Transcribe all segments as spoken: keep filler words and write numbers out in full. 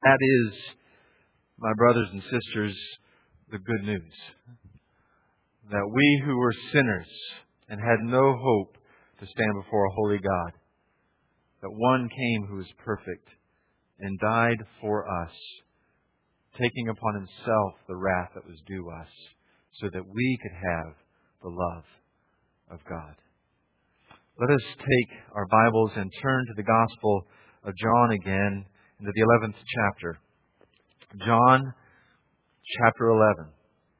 That is, my brothers and sisters, the good news. That we who were sinners and had no hope to stand before a holy God, that one came who is perfect and died for us, taking upon Himself the wrath that was due us, so that we could have the love of God. Let us take our Bibles and turn to the Gospel of John again, into the eleventh chapter. John chapter eleven.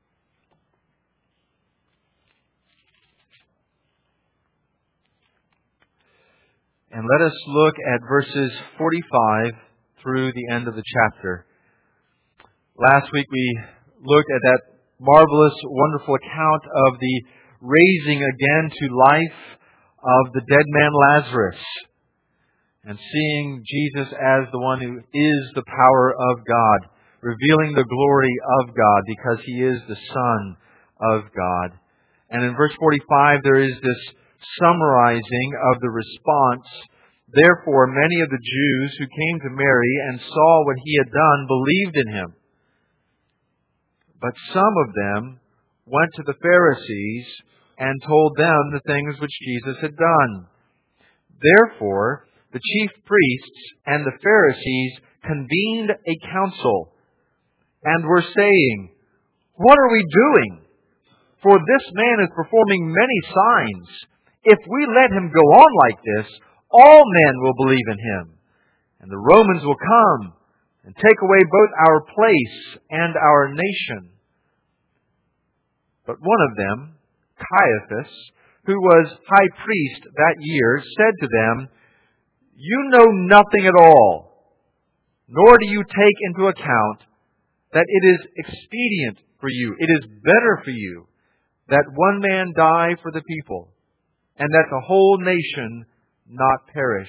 And let us look at verses forty-five through the end of the chapter. Last week we looked at that marvelous, wonderful account of the raising again to life of the dead man Lazarus, and seeing Jesus as the one who is the power of God, revealing the glory of God because He is the Son of God. And in verse forty-five there is this summarizing of the response. Therefore many of the Jews who came to Mary and saw what He had done believed in Him. But some of them went to the Pharisees and told them the things which Jesus had done. Therefore the chief priests and the Pharisees convened a council and were saying, "What are we doing? For this man is performing many signs. If we let him go on like this, all men will believe in him. And the Romans will come and take away both our place and our nation." But one of them, Caiaphas, who was high priest that year, said to them, "You know nothing at all, nor do you take into account that it is expedient for you, it is better for you, that one man die for the people, and that the whole nation not perish."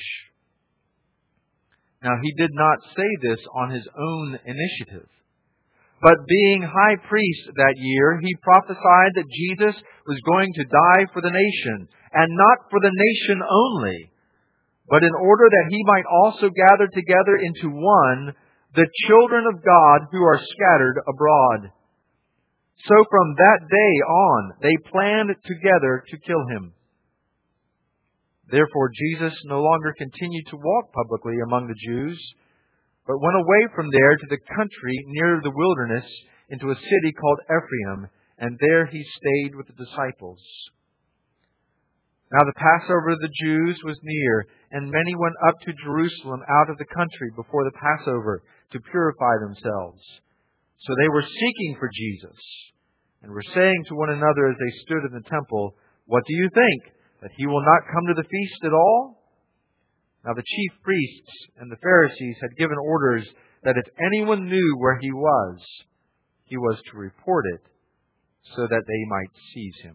Now he did not say this on his own initiative, but being high priest that year, he prophesied that Jesus was going to die for the nation, and not for the nation only, but in order that He might also gather together into one the children of God who are scattered abroad. So from that day on, they planned together to kill Him. Therefore Jesus no longer continued to walk publicly among the Jews, but went away from there to the country near the wilderness, into a city called Ephraim, and there He stayed with the disciples. Now the Passover of the Jews was near, and many went up to Jerusalem out of the country before the Passover to purify themselves. So they were seeking for Jesus, and were saying to one another as they stood in the temple, "What do you think? That He will not come to the feast at all?" Now the chief priests and the Pharisees had given orders that if anyone knew where He was, he was to report it, so that they might seize Him.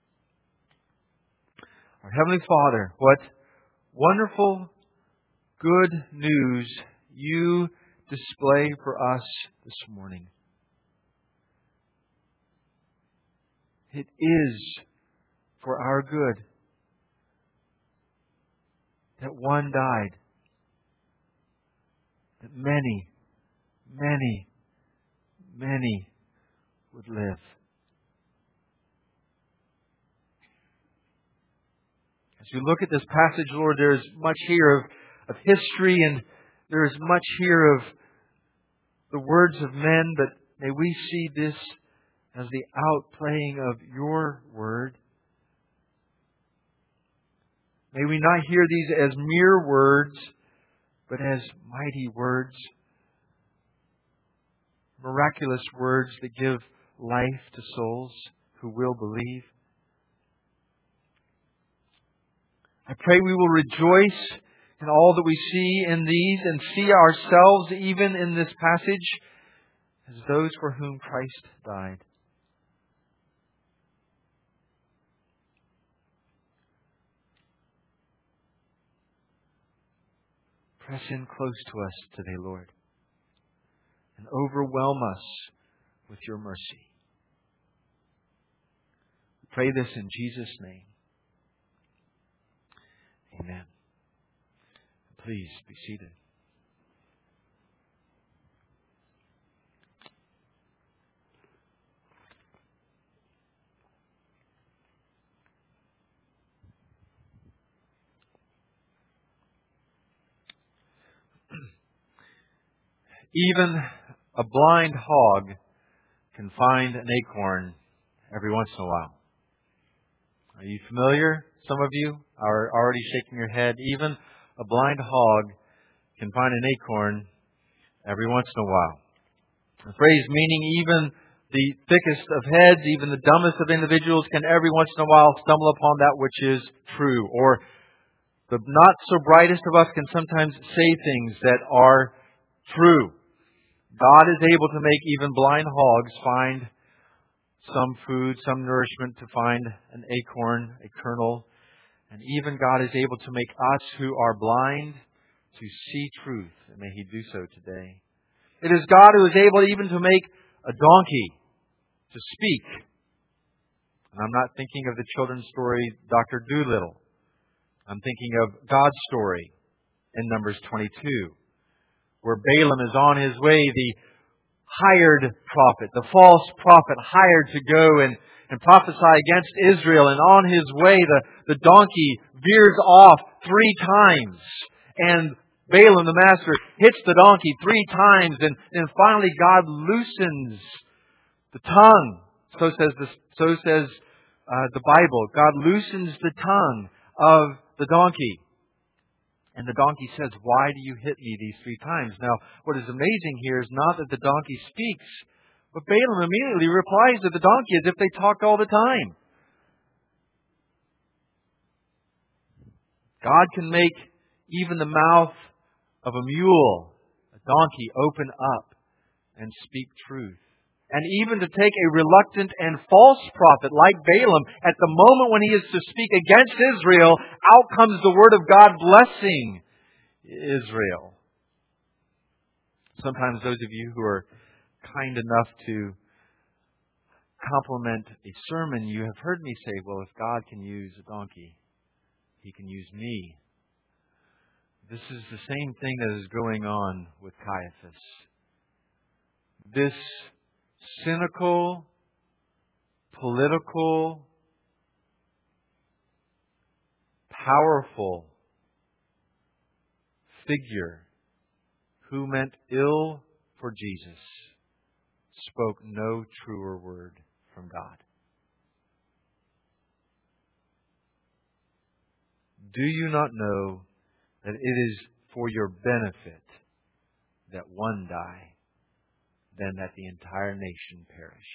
Our Heavenly Father, what wonderful, good news You display for us this morning. It is for our good that one died, that many, many, many would live. As we look at this passage, Lord, there is much here of, of history, and there is much here of the words of men, but may we see this as the outplaying of Your Word. May we not hear these as mere words, but as mighty words, miraculous words that give life to souls who will believe. I pray we will rejoice in all that we see in these, and see ourselves even in this passage as those for whom Christ died. Press in close to us today, Lord, and overwhelm us with Your mercy. We pray this in Jesus' name. Amen. Please be seated. Even a blind hog can find an acorn every once in a while. Are you familiar? Some of you are already shaking your head. Even a blind hog can find an acorn every once in a while. The phrase meaning even the thickest of heads, even the dumbest of individuals can every once in a while stumble upon that which is true. Or the not so brightest of us can sometimes say things that are true. God is able to make even blind hogs find some food, some nourishment, to find an acorn, a kernel. And even God is able to make us who are blind to see truth. And may He do so today. It is God who is able even to make a donkey to speak. And I'm not thinking of the children's story, Doctor Dolittle. I'm thinking of God's story in Numbers twenty-two, where Balaam is on his way, the hired prophet, the false prophet hired to go and, and prophesy against Israel. And on his way, the, the donkey veers off three times. And Balaam, the master, hits the donkey three times. And then finally God loosens the tongue. So says, the, so says uh, the Bible. God loosens the tongue of the donkey. And the donkey says, "Why do you hit me these three times?" Now, what is amazing here is not that the donkey speaks, but Balaam immediately replies to the donkey as if they talked all the time. God can make even the mouth of a mule, a donkey, open up and speak truth. And even to take a reluctant and false prophet like Balaam, at the moment when he is to speak against Israel, out comes the word of God blessing Israel. Sometimes those of you who are kind enough to compliment a sermon, you have heard me say, well, if God can use a donkey, He can use me. This is the same thing that is going on with Caiaphas. This cynical, political, powerful figure who meant ill for Jesus spoke no truer word from God. Do you not know that it is for your benefit that one die, than that the entire nation perish?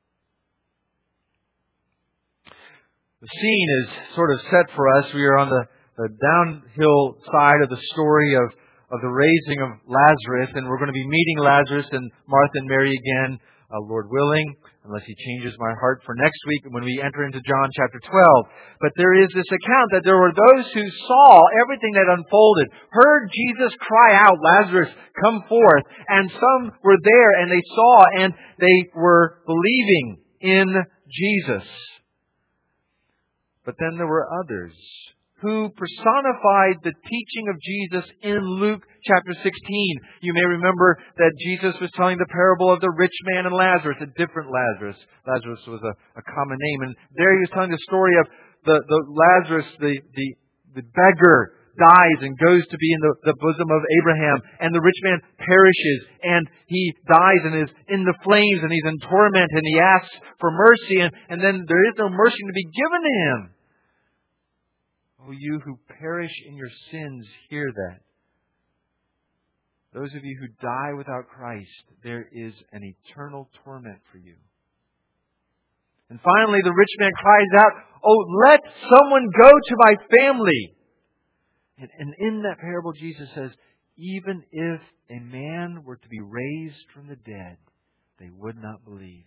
The scene is sort of set for us. We are on the, the downhill side of the story of, of the raising of Lazarus, and we're going to be meeting Lazarus and Martha and Mary again, uh, Lord willing, unless He changes my heart for next week when we enter into John chapter twelve. But there is this account that there were those who saw everything that unfolded, heard Jesus cry out, "Lazarus, come forth." And some were there and they saw and they were believing in Jesus. But then there were others who personified the teaching of Jesus in Luke chapter sixteen. You may remember that Jesus was telling the parable of the rich man and Lazarus, a different Lazarus. Lazarus was a, a common name. And there he was telling the story of the, the Lazarus, the, the, the beggar, dies and goes to be in the, the bosom of Abraham. And the rich man perishes and he dies and is in the flames and he's in torment and he asks for mercy. And, and then there is no mercy to be given to him. Oh, you who perish in your sins, hear that. Those of you who die without Christ, there is an eternal torment for you. And finally, the rich man cries out, "Oh, let someone go to my family." And, and in that parable, Jesus says, even if a man were to be raised from the dead, they would not believe.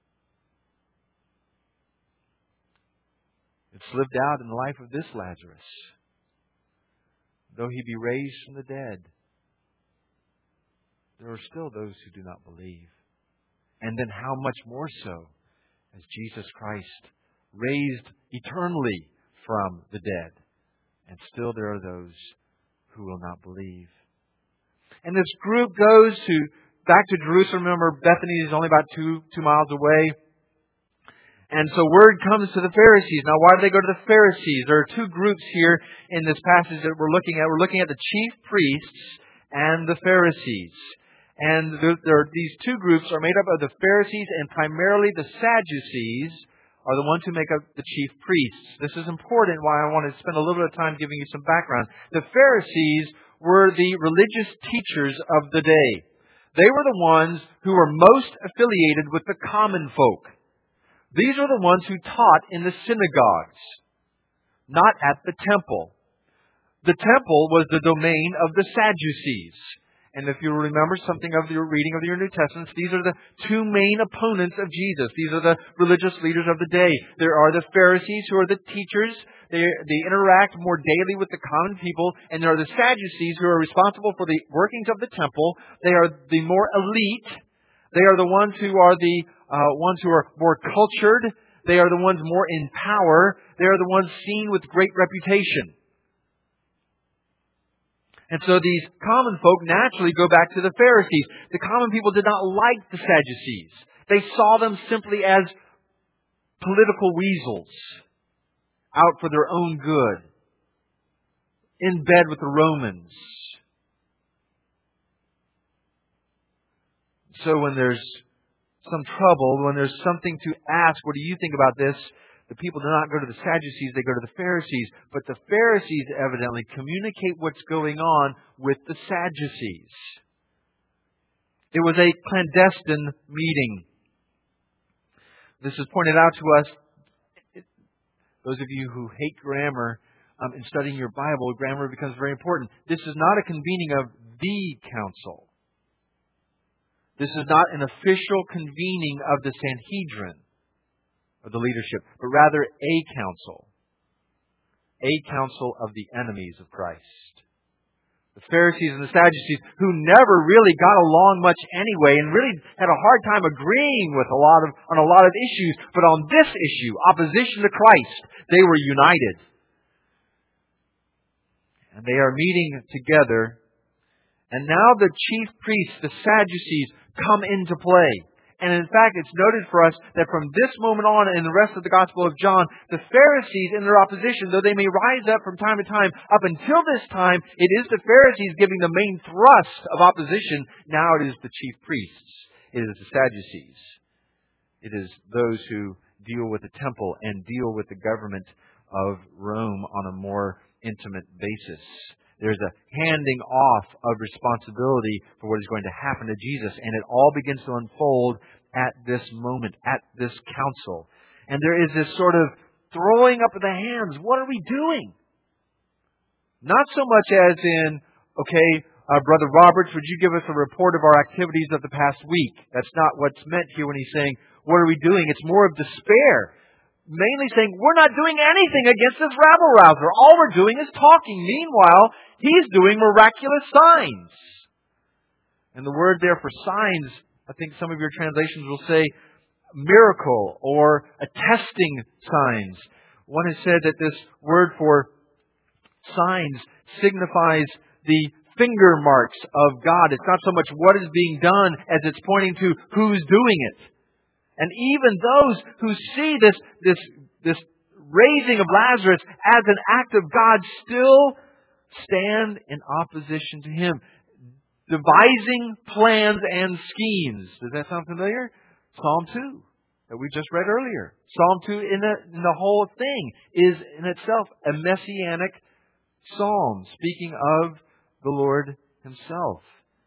It's lived out in the life of this Lazarus. Though he be raised from the dead, there are still those who do not believe. And then how much more so as Jesus Christ raised eternally from the dead. And still there are those who will not believe. And this group goes to back to Jerusalem. Remember, Bethany is only about two, two miles away. And so word comes to the Pharisees. Now, why do they go to the Pharisees? There are two groups here in this passage that we're looking at. We're looking at the chief priests and the Pharisees. And there, there, these two groups are made up of the Pharisees, and primarily the Sadducees are the ones who make up the chief priests. This is important, why I want to spend a little bit of time giving you some background. The Pharisees were the religious teachers of the day. They were the ones who were most affiliated with the common folk. These are the ones who taught in the synagogues, not at the temple. The temple was the domain of the Sadducees. And if you remember something of your reading of your New Testaments, these are the two main opponents of Jesus. These are the religious leaders of the day. There are the Pharisees, who are the teachers. They, they interact more daily with the common people. And there are the Sadducees, who are responsible for the workings of the temple. They are the more elite. They are the ones who are the uh, ones who are more cultured. They are the ones more in power. They are the ones seen with great reputation. And so these common folk naturally go back to the Pharisees. The common people did not like the Sadducees. They saw them simply as political weasels, out for their own good, in bed with the Romans. So when there's some trouble, when there's something to ask, what do you think about this? The people do not go to the Sadducees, they go to the Pharisees. But the Pharisees evidently communicate what's going on with the Sadducees. It was a clandestine meeting. This is pointed out to us. Those of you who hate grammar, um, in studying your Bible, grammar becomes very important. This is not a convening of the council. This is not an official convening of the Sanhedrin, of the leadership, but rather a council. A council of the enemies of Christ. The Pharisees and the Sadducees, who never really got along much anyway, and really had a hard time agreeing with a lot of on a lot of issues, but on this issue, opposition to Christ, they were united. And they are meeting together, and now the chief priests, the Sadducees, come into play. And in fact, it's noted for us that from this moment on in the rest of the Gospel of John, the Pharisees in their opposition, though they may rise up from time to time, up until this time, it is the Pharisees giving the main thrust of opposition. Now it is the chief priests. It is the Sadducees. It is those who deal with the temple and deal with the government of Rome on a more intimate basis. There's a handing off of responsibility for what is going to happen to Jesus. And it all begins to unfold at this moment, at this council. And there is this sort of throwing up of the hands. What are we doing? Not so much as in, okay, uh, Brother Roberts, would you give us a report of our activities of the past week? That's not what's meant here when he's saying, what are we doing? It's more of despair. Mainly saying, we're not doing anything against this rabble-rouser. All we're doing is talking. Meanwhile, he's doing miraculous signs. And the word there for signs, I think some of your translations will say miracle or attesting signs. One has said that this word for signs signifies the finger marks of God. It's not so much what is being done as it's pointing to who's doing it. And even those who see this, this, this raising of Lazarus as an act of God still stand in opposition to Him, devising plans and schemes. Does that sound familiar? Psalm two, that we just read earlier. Psalm two in the, in the whole thing is in itself a messianic psalm, speaking of the Lord Himself.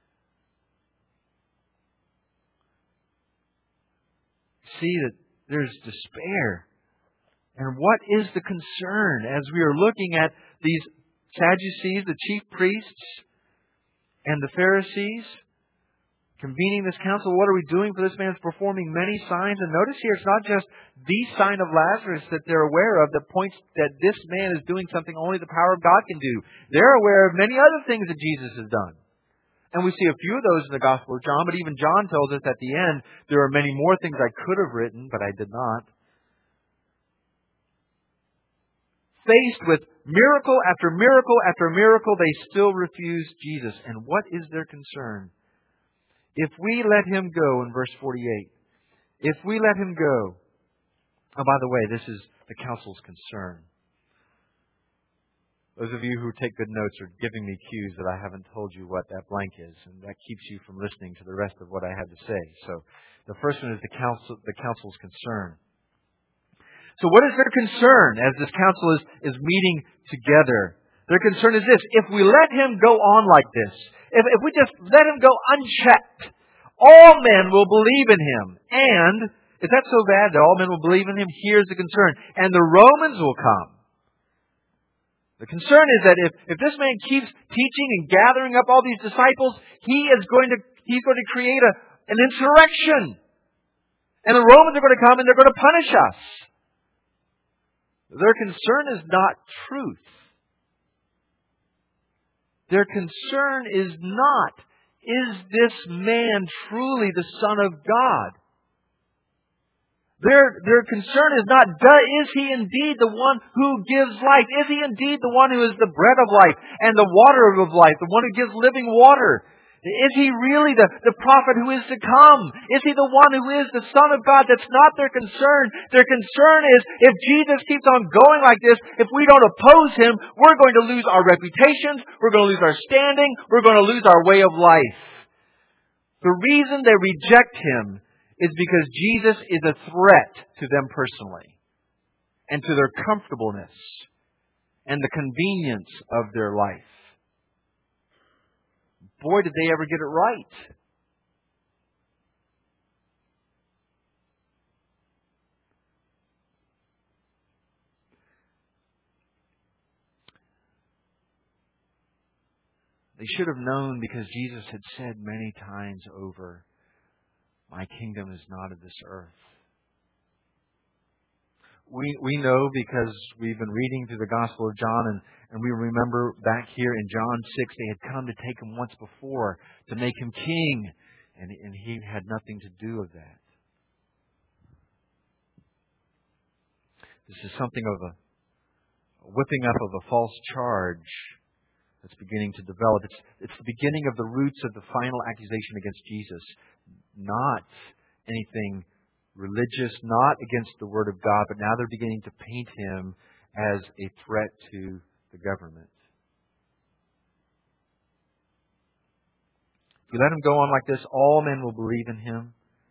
See that there's despair. And what is the concern as we are looking at these Sadducees, the chief priests, and the Pharisees convening this council? What are we doing for this man? Is performing many signs. And notice here, it's not just the sign of Lazarus that they're aware of that points that this man is doing something only the power of God can do. They're aware of many other things that Jesus has done. And we see a few of those in the Gospel of John, but even John tells us at the end, there are many more things I could have written, but I did not. Faced with miracle after miracle after miracle, they still refuse Jesus. And what is their concern? If we let Him go, in verse forty-eight, if we let Him go, oh, by the way, this is the council's concern. Those of you who take good notes are giving me cues that I haven't told you what that blank is, and that keeps you from listening to the rest of what I have to say. So the first one is the council, the council's concern. So what is their concern as this council is, is meeting together? Their concern is this: if we let him go on like this, if, if we just let him go unchecked, all men will believe in him. And is that so bad that all men will believe in him? Here's the concern. And the Romans will come. The concern is that if, if this man keeps teaching and gathering up all these disciples, he is going to he's going to create a, an insurrection. And the Romans are going to come and they're going to punish us. Their concern is not truth. Their concern is not, is this man truly the Son of God? Their, their concern is not, is he indeed the one who gives life? Is he indeed the one who is the bread of life and the water of life, the one who gives living water? Is he really the, the prophet who is to come? Is he the one who is the Son of God? That's not their concern. Their concern is, if Jesus keeps on going like this, if we don't oppose him, we're going to lose our reputations, we're going to lose our standing, we're going to lose our way of life. The reason they reject him is because Jesus is a threat to them personally and to their comfortableness and the convenience of their life. Boy, did they ever get it right. They should have known, because Jesus had said many times over, "My kingdom is not of this earth." We we know because we've been reading through the Gospel of John, and, and we remember back here in John six, they had come to take him once before to make him king, and, and he had nothing to do with that. This is something of a, a whipping up of a false charge that's beginning to develop. It's, it's the beginning of the roots of the final accusation against Jesus. Not anything religious, not against the Word of God, but now they're beginning to paint him as a threat to the government. If we let him go on like this, all men will believe in him.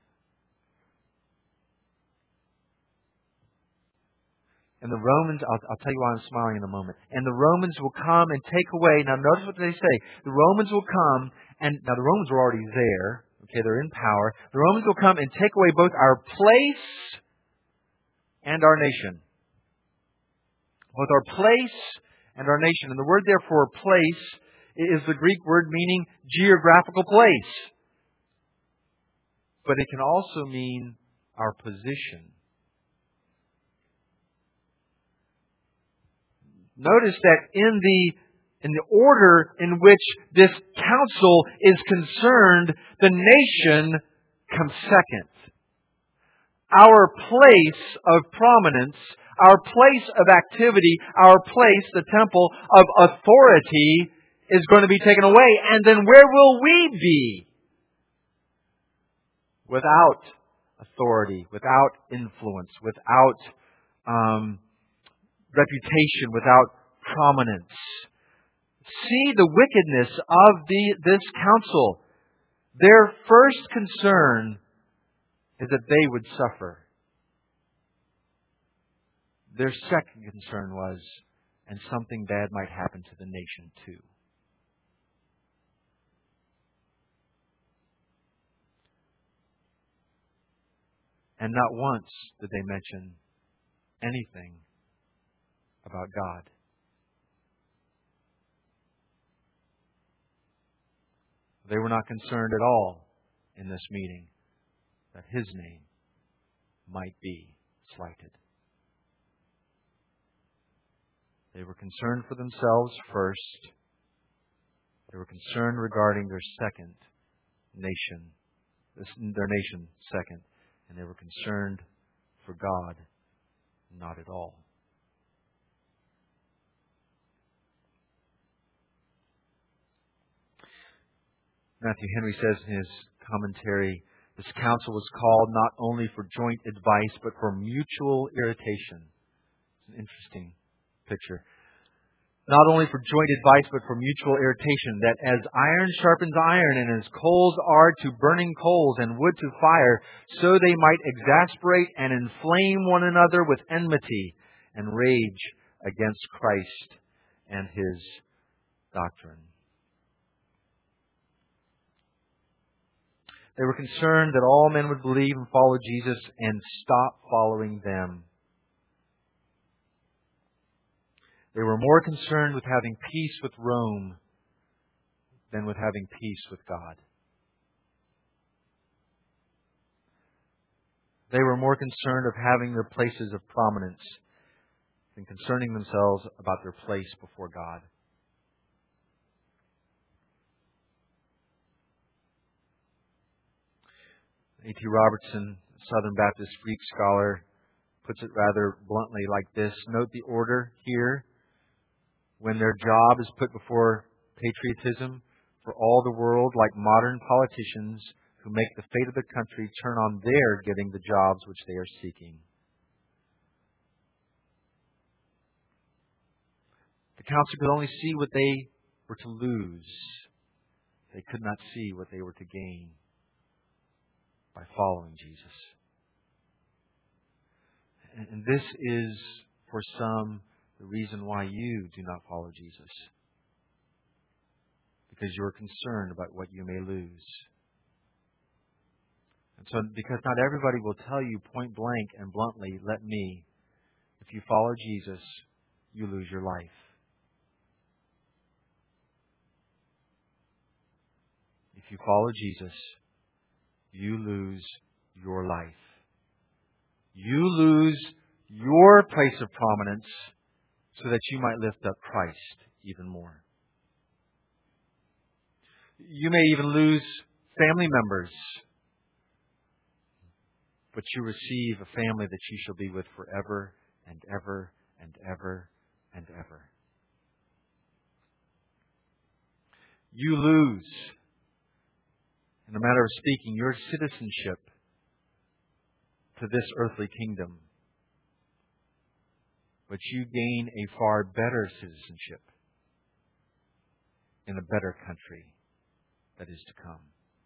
And the Romans, I'll, I'll tell you why I'm smiling in a moment. And the Romans will come and take away. Now notice what they say. The Romans will come, and now the Romans were already there. Okay, they're in power. The Romans will come and take away both our place and our nation. Both our place and our nation. And the word there for place is the Greek word meaning geographical place. But it can also mean our position. Notice that in the In the order in which this council is concerned, the nation comes second. Our place of prominence, our place of activity, our place, the temple of authority, is going to be taken away. And then where will we be? Without authority, without influence, without um, reputation, without prominence. See the wickedness of the, this council. Their first concern is that they would suffer. Their second concern was, and something bad might happen to the nation too. And not once did they mention anything about God. They were not concerned at all in this meeting that His name might be slighted. They were concerned for themselves first. They were concerned regarding their second nation, their nation second. And they were concerned for God not at all. Matthew Henry says in his commentary, this council was called not only for joint advice, but for mutual irritation. It's an interesting picture. not only for joint advice, but for mutual irritation, that as iron sharpens iron, and as coals are to burning coals, and wood to fire, so they might exasperate and inflame one another with enmity, and rage against Christ and His doctrine. They were concerned that all men would believe and follow Jesus and stop following them. They were more concerned with having peace with Rome than with having peace with God. They were more concerned of having their places of prominence than concerning themselves about their place before God. A T Robertson, Southern Baptist Greek scholar, puts it rather bluntly like this. Note the order here. When their job is put before patriotism for all the world, like modern politicians who make the fate of the country turn on their getting the jobs which they are seeking. The council could only see what they were to lose. They could not see what they were to gain by following Jesus. And this is, for some, the reason why you do not follow Jesus. Because you are concerned about what you may lose. And so, because not everybody will tell you point blank and bluntly, let me, if you follow Jesus, you lose your life. If you follow Jesus, you lose your life. You lose your place of prominence so that you might lift up Christ even more. You may even lose family members, but you receive a family that you shall be with forever and ever and ever and ever. You lose, in a matter of speaking, your citizenship to this earthly kingdom. But you gain a far better citizenship in a better country that is to come.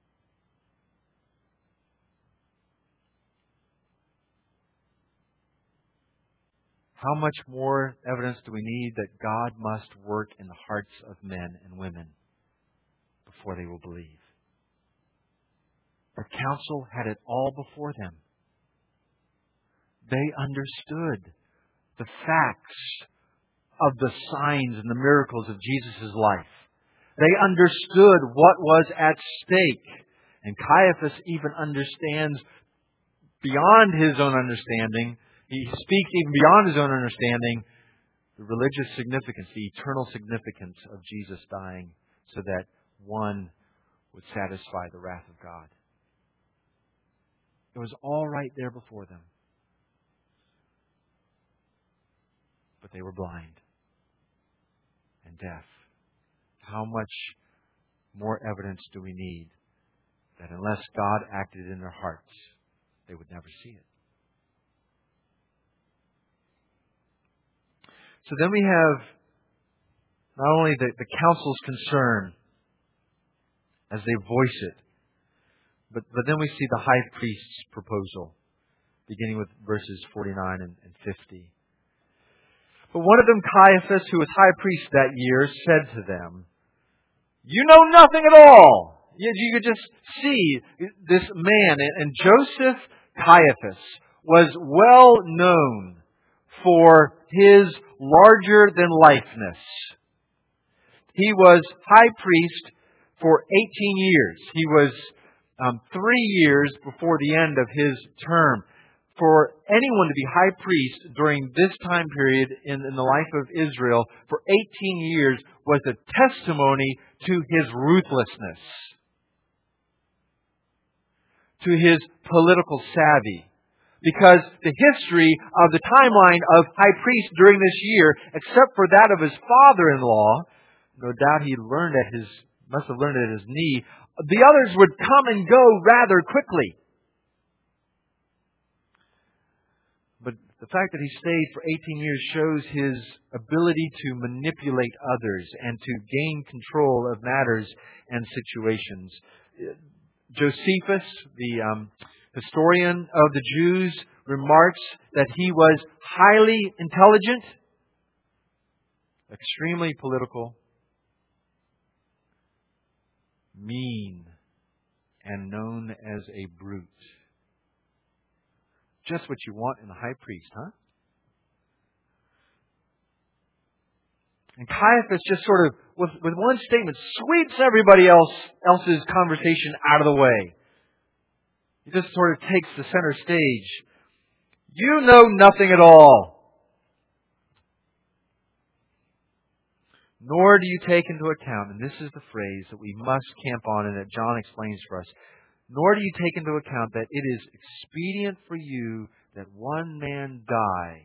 How much more evidence do we need that God must work in the hearts of men and women before they will believe? The council had it all before them. They understood the facts of the signs and the miracles of Jesus' life. They understood what was at stake. And Caiaphas even understands beyond his own understanding. He speaks even beyond his own understanding the religious significance, the eternal significance of Jesus dying so that one would satisfy the wrath of God. It was all right there before them. But they were blind and deaf. How much more evidence do we need that unless God acted in their hearts, they would never see it? So then we have not only the, the council's concern as they voice it, but, but then we see the high priest's proposal, beginning with verses forty-nine and, and fifty. But one of them, Caiaphas, who was high priest that year, said to them, "You know nothing at all." You, you could just see this man. And Joseph Caiaphas was well known for his larger-than-lifeness. He was high priest for eighteen years. He was um, three years before the end of his term. For anyone to be high priest during this time period in, in the life of Israel for eighteen years was a testimony to his ruthlessness, to his political savvy. Because the history of the timeline of high priest during this year, except for that of his father-in-law, no doubt he learned at his, must have learned at his knee, the others would come and go rather quickly. But The fact that he stayed for eighteen years shows his ability to manipulate others and to gain control of matters and situations. Josephus, the um, historian of the Jews, remarks that he was highly intelligent, extremely political, mean, and known as a brute. Just what you want in a high priest, huh? And Caiaphas just sort of, with, with one statement, sweeps everybody else else's conversation out of the way. He just sort of takes the center stage. You know nothing at all. Nor do you take into account, and this is the phrase that we must camp on and that John explains for us, nor do you take into account that it is expedient for you that one man die.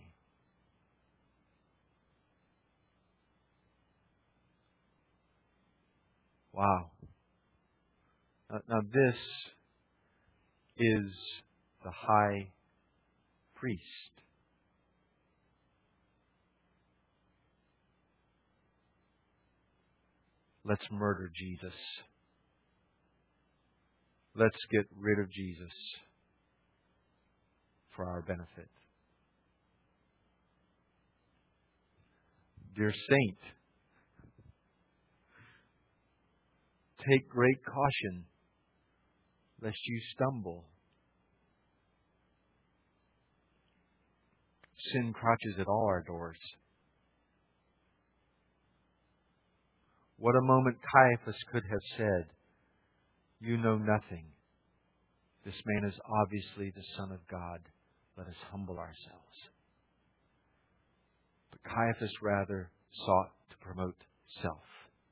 Wow. Now, now this is the high priest. Let's murder Jesus. Let's get rid of Jesus for our benefit. Dear saint, take great caution lest you stumble. Sin crouches at all our doors. What a moment Caiaphas could have said, "You know nothing. This man is obviously the Son of God. Let us humble ourselves." But Caiaphas rather sought to promote self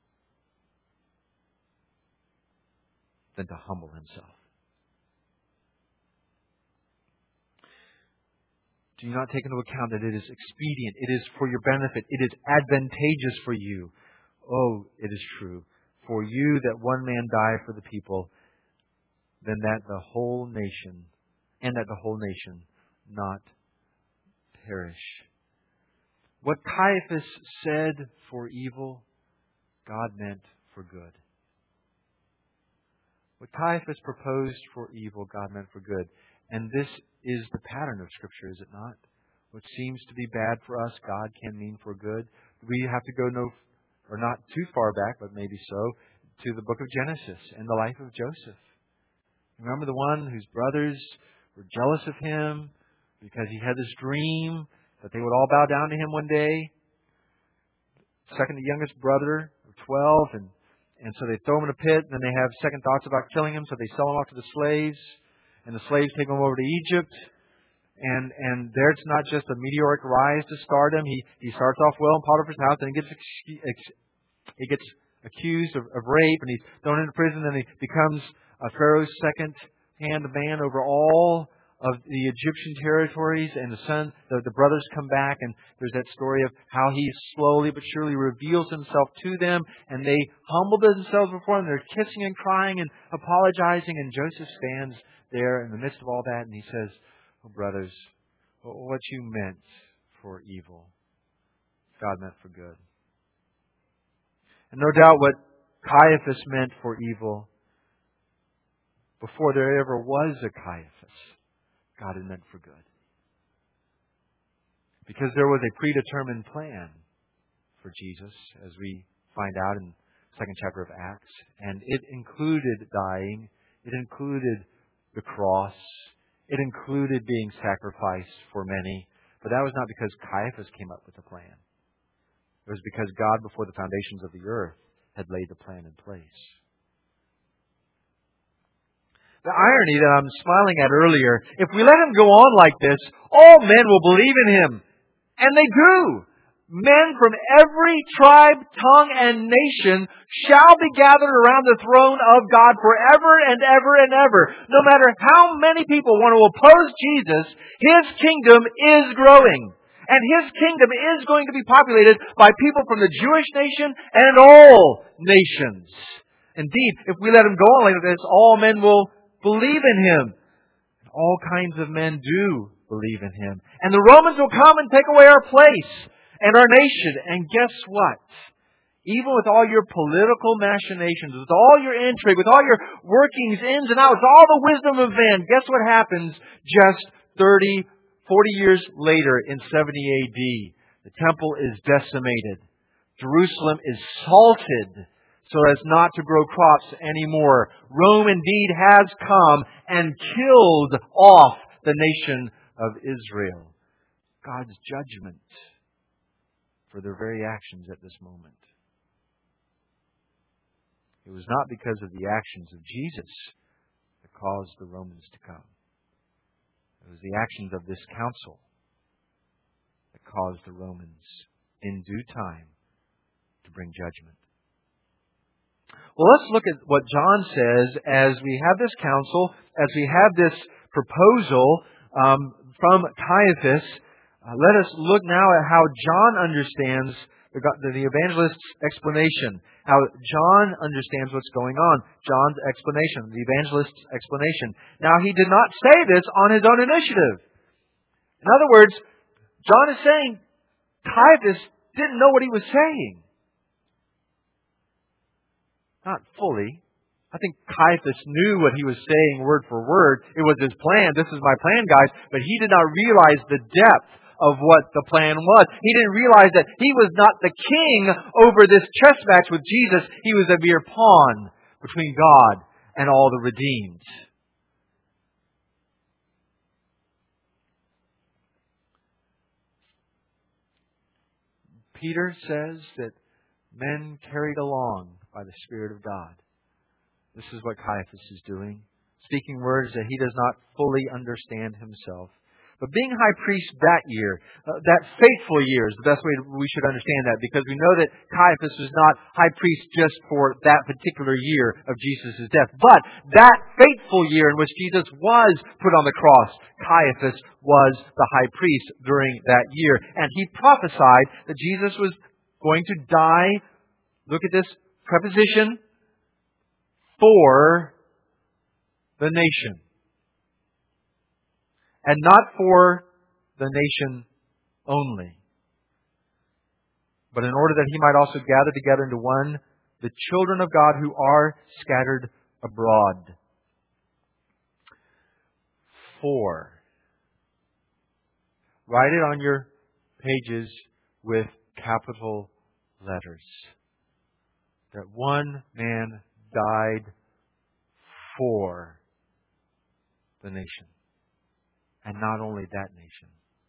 than to humble himself. Do you not take into account that it is expedient, it is for your benefit, it is advantageous for you? Oh, it is true. For you that one man die for the people, then that the whole nation, and that the whole nation not perish. What Caiaphas said for evil, God meant for good. What Caiaphas proposed for evil, God meant for good. And this is the pattern of Scripture, is it not? What seems to be bad for us, God can mean for good. We have to go no, or not too far back, but maybe so, to the book of Genesis and the life of Joseph. Remember the one whose brothers were jealous of him because he had this dream that they would all bow down to him one day. Second to youngest brother of twelve, and, and so they throw him in a pit, and then they have second thoughts about killing him, so they sell him off to the slaves, and the slaves take him over to Egypt. And and there it's not just a meteoric rise to stardom. He he starts off well in Potiphar's house, and he gets ex- he gets accused of, of rape, and he's thrown into prison, and he becomes a Pharaoh's second-hand man over all of the Egyptian territories. And the son, the, the brothers come back, and there's that story of how he slowly but surely reveals himself to them, and they humble themselves before him. They're kissing and crying and apologizing, and Joseph stands there in the midst of all that, and he says, "Oh, brothers, what you meant for evil, God meant for good." And no doubt what Caiaphas meant for evil, before there ever was a Caiaphas, God had meant for good. Because there was a predetermined plan for Jesus, as we find out in the second chapter of Acts. And it included dying. It included the cross. It included being sacrificed for many. But that was not because Caiaphas came up with the plan. It was because God, before the foundations of the earth, had laid the plan in place. The irony that I'm smiling at earlier, if we let him go on like this, all men will believe in him. And they do. Men from every tribe, tongue, and nation shall be gathered around the throne of God forever and ever and ever. No matter how many people want to oppose Jesus, His kingdom is growing. And His kingdom is going to be populated by people from the Jewish nation and all nations. Indeed, if we let Him go on like this, all men will believe in Him. All kinds of men do believe in Him. And the Romans will come and take away our place and our nation. And guess what? Even with all your political machinations, with all your intrigue, with all your workings, ins and outs, all the wisdom of man, guess what happens just thirty, forty years later in seventy A D? The temple is decimated. Jerusalem is salted so as not to grow crops anymore. Rome indeed has come and killed off the nation of Israel. God's judgment for their very actions at this moment. It was not because of the actions of Jesus that caused the Romans to come. It was the actions of this council that caused the Romans in due time to bring judgment. Well, let's look at what John says as we have this council, as we have this proposal um, from Caiaphas. Uh, let us look now at how John understands the, the evangelist's explanation, how John understands what's going on. John's explanation, the evangelist's explanation. Now, he did not say this on his own initiative. In other words, John is saying Caiaphas didn't know what he was saying. Not fully. I think Caiaphas knew what he was saying word for word. It was his plan. This is my plan, guys. But he did not realize the depth of what the plan was. He didn't realize that he was not the king over this chess match with Jesus. He was a mere pawn between God and all the redeemed. Peter says that men carried along by the Spirit of God. This is what Caiaphas is doing, speaking words that he does not fully understand himself. But being high priest that year, uh, that fateful year is the best way we should understand that, because we know that Caiaphas was not high priest just for that particular year of Jesus' death. But that fateful year in which Jesus was put on the cross, Caiaphas was the high priest during that year. And he prophesied that Jesus was going to die, look at this preposition, for the nation. And not for the nation only, but in order that He might also gather together into one the children of God who are scattered abroad. For. Write it on your pages with capital letters. That one man died for the nation. And not only that nation.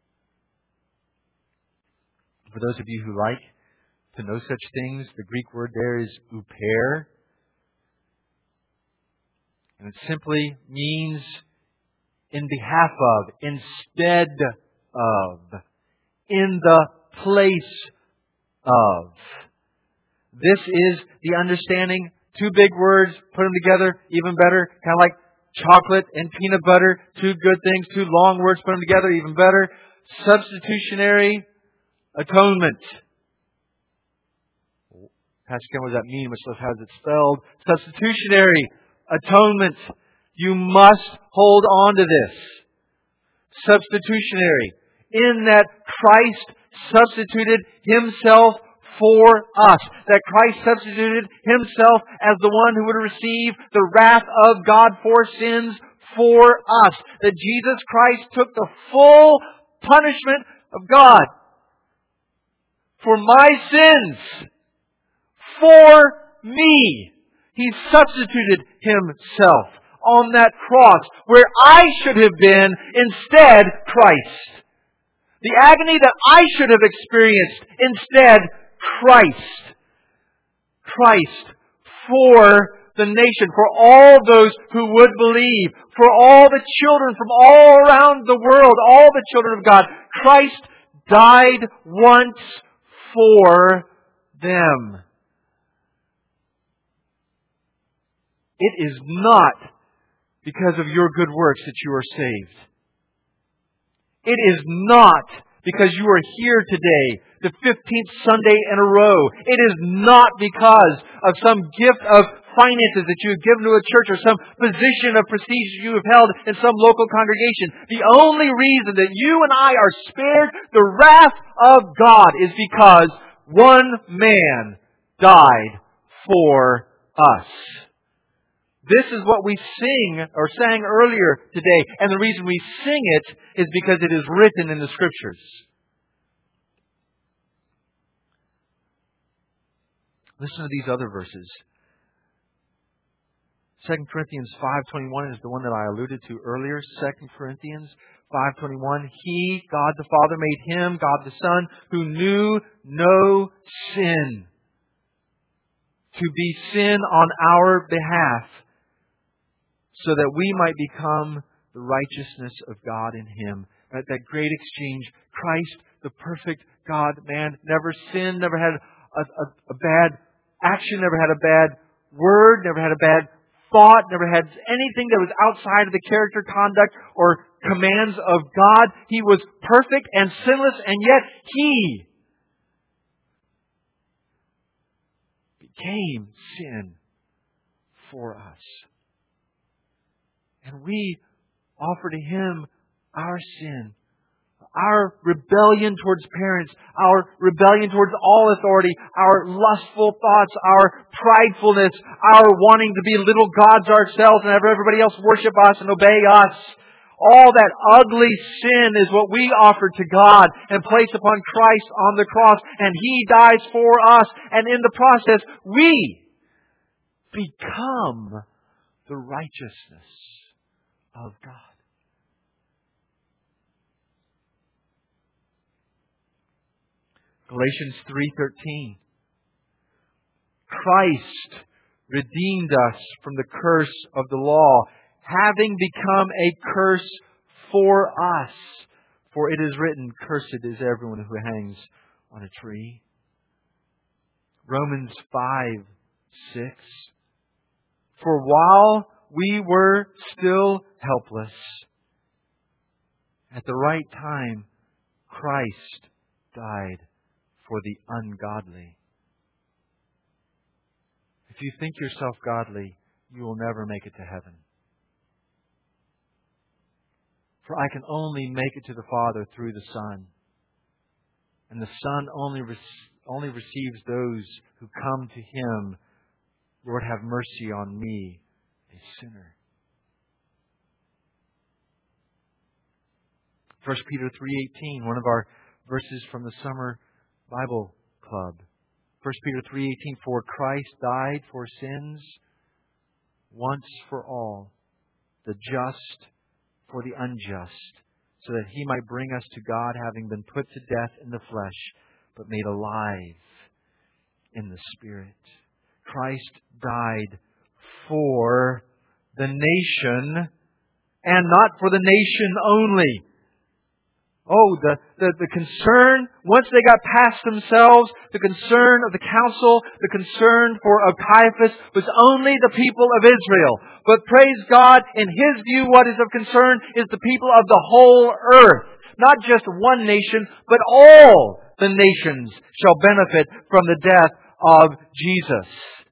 For those of you who like to know such things, the Greek word there is uper. And it simply means in behalf of, instead of, in the place of. This is the understanding. Two big words, put them together, even better. Kind of like chocolate and peanut butter, two good things, two long words, put them together, even better. Substitutionary atonement. Pastor Ken, what does that mean? Much less how is it spelled? Substitutionary atonement. You must hold on to this. Substitutionary. In that Christ substituted Himself for us. That Christ substituted Himself as the one who would receive the wrath of God for sins for us. That Jesus Christ took the full punishment of God for my sins. For me. He substituted Himself on that cross where I should have been, instead Christ. The agony that I should have experienced, instead Christ. Christ for the nation, for all those who would believe, for all the children from all around the world, all the children of God. Christ died once for them. It is not because of your good works that you are saved. It is not because you are here today, the fifteenth Sunday in a row. It is not because of some gift of finances that you have given to a church or some position of prestige you have held in some local congregation. The only reason that you and I are spared the wrath of God is because one man died for us. This is what we sing or sang earlier today. And the reason we sing it is because it is written in the Scriptures. Listen to these other verses. Second Corinthians five twenty-one is the one that I alluded to earlier. Second Corinthians five twenty-one. He, God the Father, made Him, God the Son, who knew no sin, to be sin on our behalf, so that we might become the righteousness of God in Him. That, that great exchange. Christ, the perfect God, man, never sinned, never had a, a, a bad action, never had a bad word, never had a bad thought, never had anything that was outside of the character, conduct, or commands of God. He was perfect and sinless, and yet He became sin for us. And we offer to Him our sin, our rebellion towards parents, our rebellion towards all authority, our lustful thoughts, our pridefulness, our wanting to be little gods ourselves and have everybody else worship us and obey us. All that ugly sin is what we offer to God and place upon Christ on the cross. And He dies for us. And in the process, we become the righteousness of God. Galatians three thirteen. Christ redeemed us from the curse of the law, having become a curse for us. For it is written, cursed is everyone who hangs on a tree. Romans five six. For while we were still helpless, at the right time, Christ died for the ungodly. If you think yourself godly, you will never make it to heaven. For I can only make it to the Father through the Son. And the Son only, rec- only receives those who come to Him. Lord, have mercy on me, a sinner. First Peter three eighteen, one of our verses from the summer Bible Club. First Peter three eighteen, for Christ died for sins once for all, the just for the unjust, so that He might bring us to God, having been put to death in the flesh, but made alive in the Spirit. Christ died for the nation, and not for the nation only. Oh, the, the, the concern, once they got past themselves, the concern of the council, the concern for of Caiaphas was only the people of Israel. But praise God, in His view, what is of concern is the people of the whole earth. Not just one nation, but all the nations shall benefit from the death of Jesus.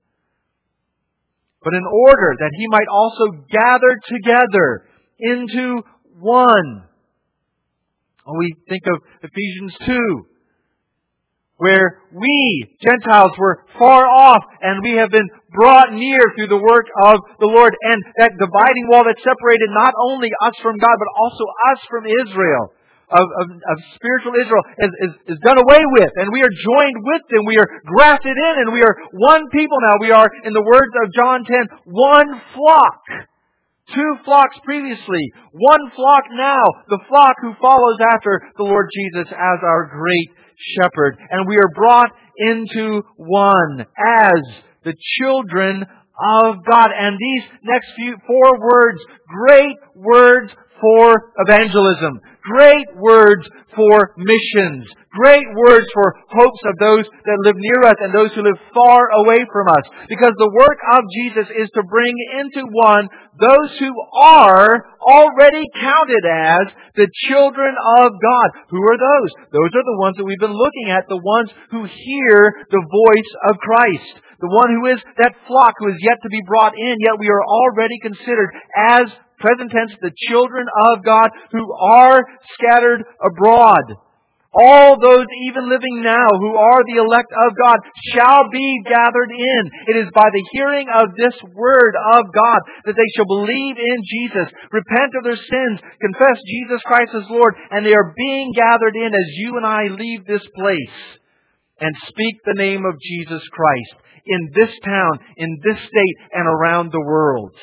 But in order that He might also gather together into one. Oh, we think of Ephesians two, where we, Gentiles, were far off and we have been brought near through the work of the Lord. And that dividing wall that separated not only us from God, but also us from Israel, of, of, of spiritual Israel, is, is, is done away with. And we are joined with them. We are grafted in and we are one people now. We are, in the words of John ten, one flock. Two flocks previously, one flock now, the flock who follows after the Lord Jesus as our great shepherd. And we are brought into one as the children of God. And these next few four words, great words for evangelism, great words for missions, great words for hopes of those that live near us and those who live far away from us. Because the work of Jesus is to bring into one those who are already counted as the children of God. Who are those? Those are the ones that we've been looking at, the ones who hear the voice of Christ. The one who is that flock who is yet to be brought in, yet we are already considered as, present tense, the children of God who are scattered abroad. All those even living now who are the elect of God shall be gathered in. It is by the hearing of this word of God that they shall believe in Jesus, repent of their sins, confess Jesus Christ as Lord, and they are being gathered in as you and I leave this place and speak the name of Jesus Christ in this town, in this state, and around the world.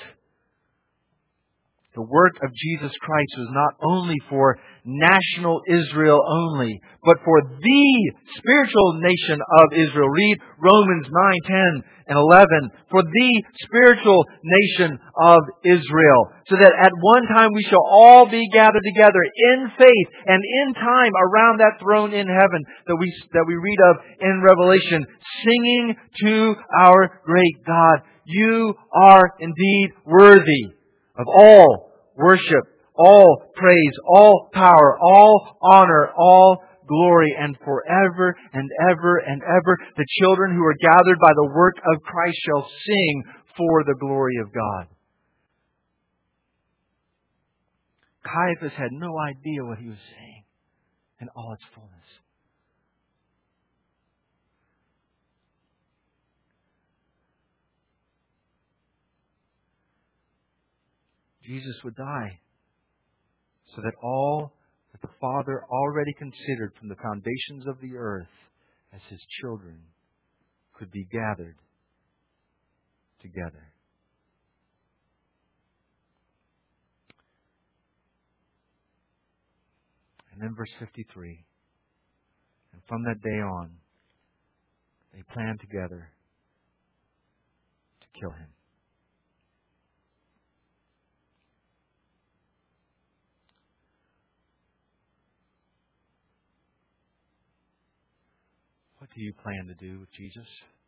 The work of Jesus Christ was not only for national Israel only, but for the spiritual nation of Israel. Read Romans nine, ten, and eleven. For the spiritual nation of Israel. So that at one time we shall all be gathered together in faith and in time around that throne in heaven that we, that we read of in Revelation, singing to our great God, "You are indeed worthy of all worship, all praise, all power, all honor, all glory, and forever and ever and ever the children who are gathered by the work of Christ shall sing for the glory of God." Caiaphas had no idea what he was saying in all its fullness. Jesus would die so that all that the Father already considered from the foundations of the earth as His children could be gathered together. And then verse fifty-three. And from that day on, they planned together to kill Him. What do you plan to do with Jesus?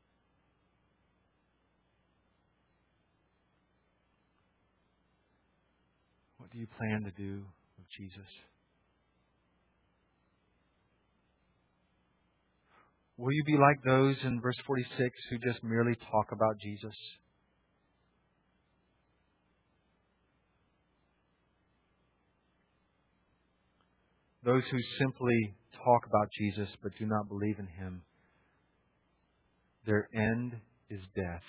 What do you plan to do with Jesus? Will you be like those in verse forty-six who just merely talk about Jesus? Those who simply talk about Jesus but do not believe in Him, their end is death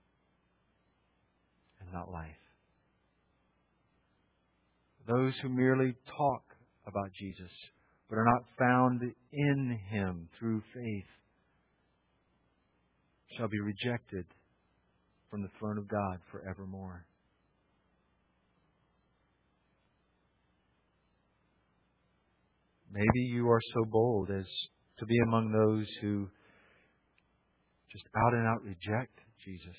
and not life. Those who merely talk about Jesus but are not found in Him through faith shall be rejected from the throne of God forevermore. Maybe you are so bold as to be among those who just out and out reject Jesus.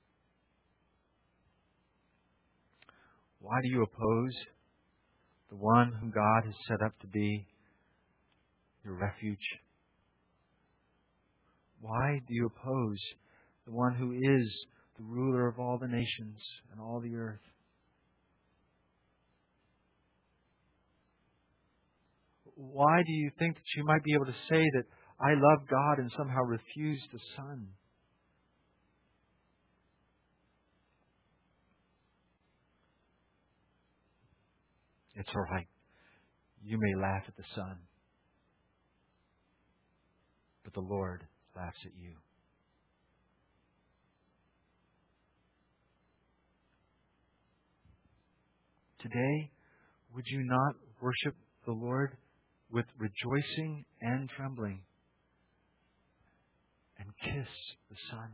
Why do you oppose the one whom God has set up to be your refuge? Why do you oppose the one who is the ruler of all the nations and all the earth? Why do you think that you might be able to say that I love God and somehow refuse the Son? It's all right. You may laugh at the Son, but the Lord laughs at you. Today, would you not worship the Lord with rejoicing and trembling and kiss the Son?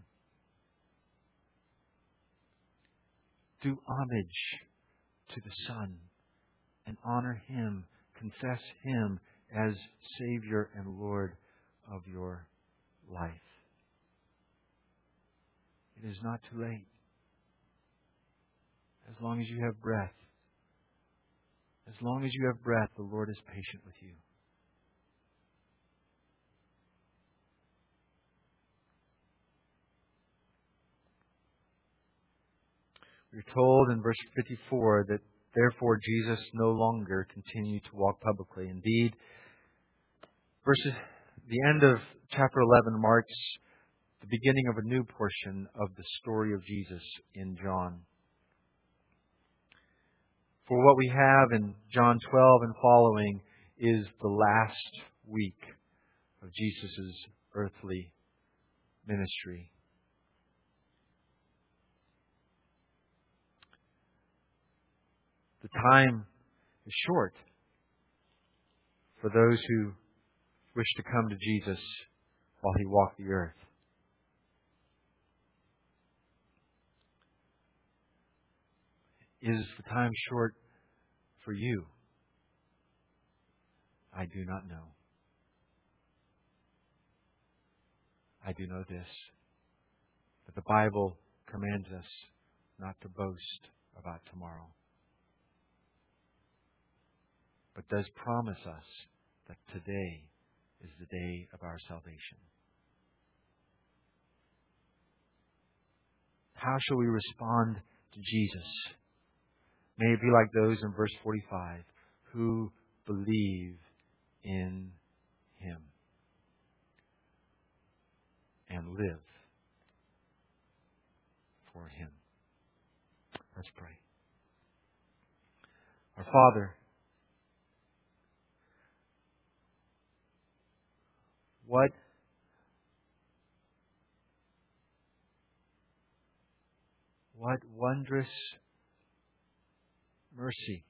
Do homage to the Son and honor Him, confess Him as Savior and Lord of your life. It is not too late. As long as you have breath, as long as you have breath, the Lord is patient with you. We're told in verse fifty-four that therefore Jesus no longer continued to walk publicly. Indeed, verses, the end of chapter eleven marks the beginning of a new portion of the story of Jesus in John. For what we have in John twelve and following is the last week of Jesus' earthly ministry. The time is short for those who wish to come to Jesus while He walked the earth. Is the time short for you? I do not know. I do know this, that the Bible commands us not to boast about tomorrow, but does promise us that today is the day of our salvation. How shall we respond to Jesus? May it be like those in verse forty-five who believe in Him and live for Him. Let's pray. Our Father, what what wondrous mercy.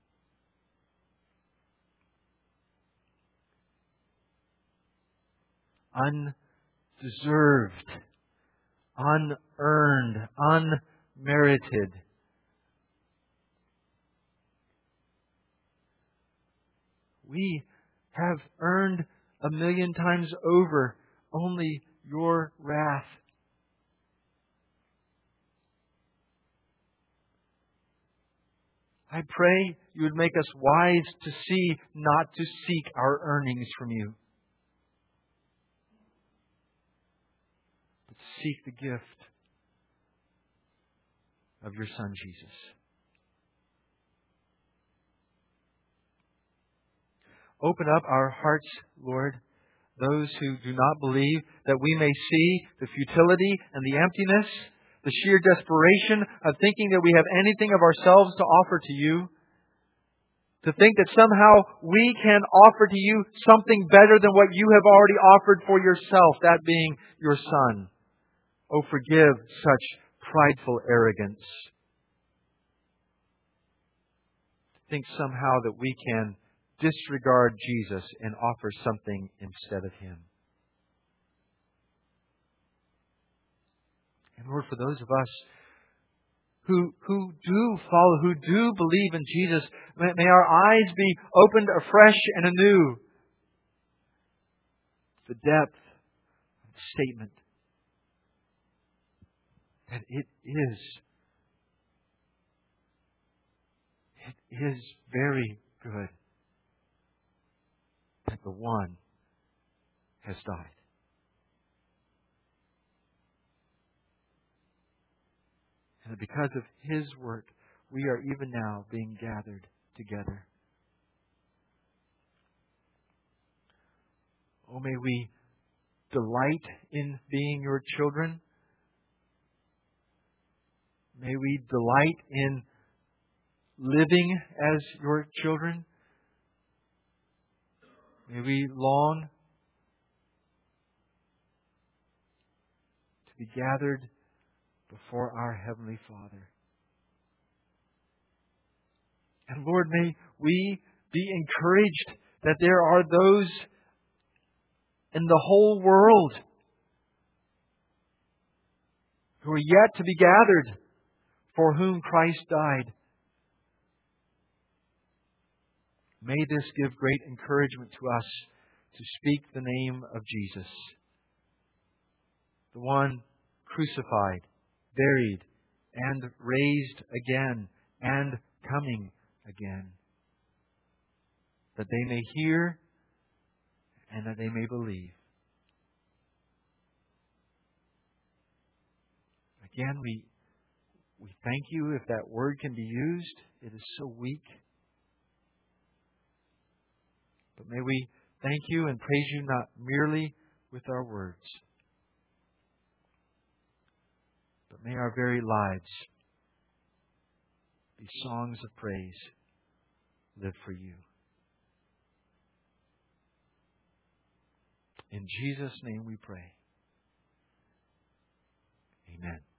Undeserved, unearned, unmerited. We have earned a million times over only Your wrath. I pray You would make us wise to see, not to seek our earnings from You, but to seek the gift of Your Son, Jesus. Open up our hearts, Lord, those who do not believe, that we may see the futility and the emptiness, the sheer desperation of thinking that we have anything of ourselves to offer to You. To think that somehow we can offer to You something better than what You have already offered for Yourself, that being Your Son. Oh, forgive such prideful arrogance. To think somehow that we can disregard Jesus and offer something instead of Him. And Lord, for those of us who who do follow, who do believe in Jesus, may, may our eyes be opened afresh and anew. The depth of the statement that it is, it is very good that the One has died. And that because of His work, we are even now being gathered together. Oh, may we delight in being Your children. May we delight in living as Your children. May we long to be gathered before our Heavenly Father. And Lord, may we be encouraged that there are those in the whole world who are yet to be gathered, for whom Christ died. May this give great encouragement to us to speak the name of Jesus, the One crucified, buried, and raised again, and coming again, that they may hear and that they may believe. Again, we we thank You if that word can be used. It is so weak. But may we thank You and praise You not merely with our words, but may our very lives be songs of praise lived for You. In Jesus' name we pray. Amen.